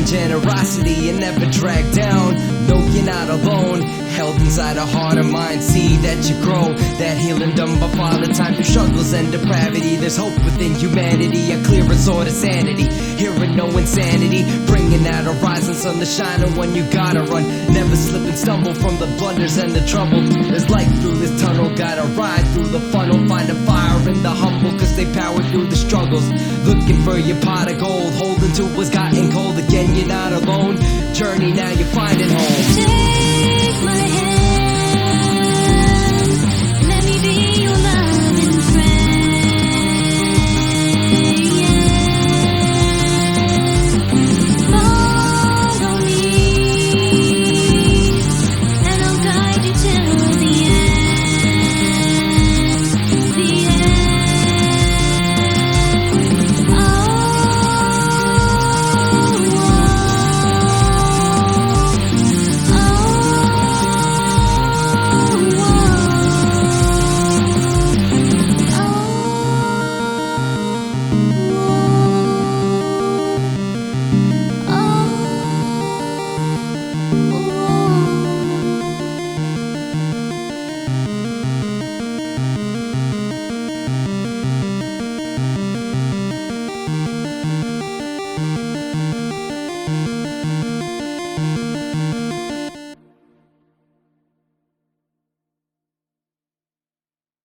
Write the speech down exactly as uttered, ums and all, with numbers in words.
generosity and never dragged down. No, you're not alone. Held inside a heart and mind, see that you grow. That healing done by Father Time through struggles and depravity. There's hope within humanity, a clearer sort of sanity. Hearing no insanity, bringing that horizon sun to shine on when you gotta run. Never slip and stumble from the blunders and the trouble. There's light through this tunnel, gotta ride through the funnel. Find a fire in the humble, cause they power through the struggles. Looking for your pot of gold, holding to what's gotten cold. Again, you're not alone. Journey, now you're finding home. Take my hand.